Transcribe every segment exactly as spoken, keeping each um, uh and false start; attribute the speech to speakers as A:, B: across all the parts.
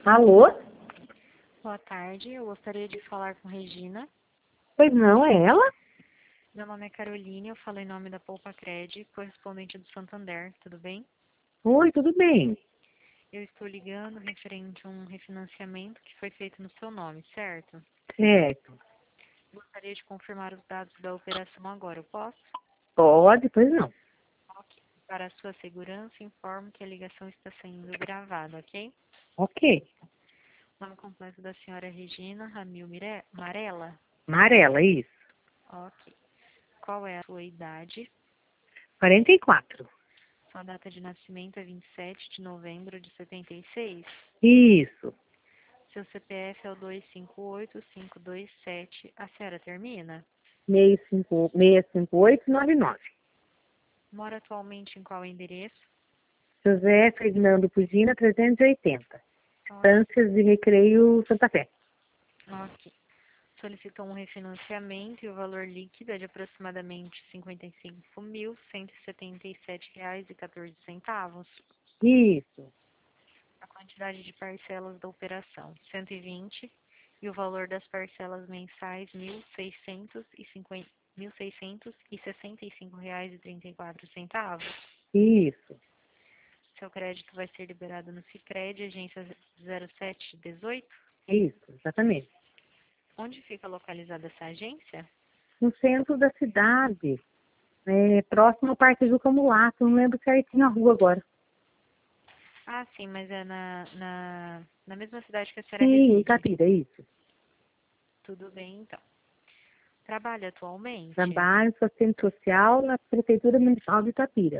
A: Alô?
B: Boa tarde, eu gostaria de falar com Regina.
A: Pois não, é ela?
B: Meu nome é Caroline, eu falo em nome da Poupa Cred, correspondente do Santander, tudo bem?
A: Oi, tudo bem?
B: Eu estou ligando referente a um refinanciamento que foi feito no seu nome, certo?
A: Certo.
B: Gostaria de confirmar os dados da operação agora, eu posso?
A: Pode, pois não.
B: Ok. Para a sua segurança, informo que a ligação está sendo gravada, ok?
A: Ok.
B: Nome completo da senhora Regina Ramil Mire- Marella?
A: Amarela, isso.
B: Ok. Qual é a sua idade?
A: quarenta e quatro.
B: Sua data de nascimento é vinte e sete de novembro de setenta e seis?
A: Isso.
B: Seu C P F é o dois cinco oito cinco dois sete. A senhora termina?
A: seis cinco oito nove nove.
B: Mora atualmente em qual endereço?
A: José Ferdinando Pugina, trezentos e oitenta.
B: Ok.
A: Estâncias de Recreio Santa Fé.
B: Ok. Solicitou um refinanciamento e o valor líquido é de aproximadamente cinquenta e cinco mil cento e setenta e sete reais e quatorze centavos.
A: Isso.
B: A quantidade de parcelas da operação, cento e vinte, e o valor das parcelas mensais, mil seiscentos e cinquenta mil seiscentos e sessenta e cinco reais e trinta e quatro centavos.
A: Isso.
B: Seu crédito vai ser liberado no Sicredi, agência zero sete dezoito.
A: Isso, exatamente.
B: Onde fica localizada essa agência?
A: No centro da cidade, é, próximo ao Parque Juca Mulato, não lembro certinho a rua agora.
B: Ah, sim, mas é na, na, na mesma cidade que a senhora
A: Sim, em
B: reside.
A: Itapira, isso.
B: Tudo bem, então. Trabalha atualmente?
A: Trabalho com assistente social na Prefeitura Municipal de Itapira.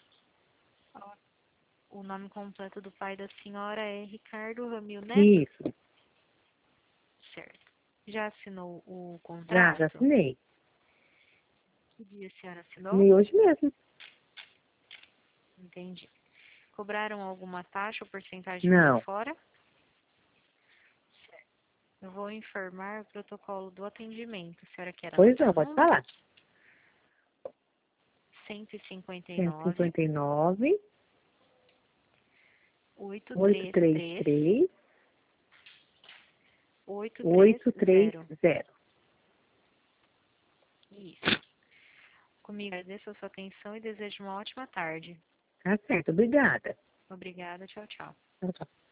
B: O nome completo do pai da senhora é Ricardo Ramil Neto?
A: Isso.
B: Certo. Já assinou o
A: Já,
B: contrato?
A: já assinei.
B: Que dia a senhora assinou?
A: Assinei hoje mesmo.
B: Entendi. Cobraram alguma taxa ou porcentagem por
A: Não.
B: fora? Eu vou informar o protocolo do atendimento. A senhora quer
A: Pois
B: anotar
A: não,
B: o
A: pode
B: número?
A: falar.
B: cento e cinquenta e
A: cento e
B: nove,
A: cinquenta e nove,
B: oitocentos e trinta e
A: oitocentos e trinta e
B: três,
A: três,
B: oitocentos e trinta.
A: oitocentos e trinta.
B: Isso. Comigo agradeço a sua atenção e desejo uma ótima tarde.
A: Tá certo, obrigada.
B: Obrigada, tchau, tchau.
A: Tchau, tchau.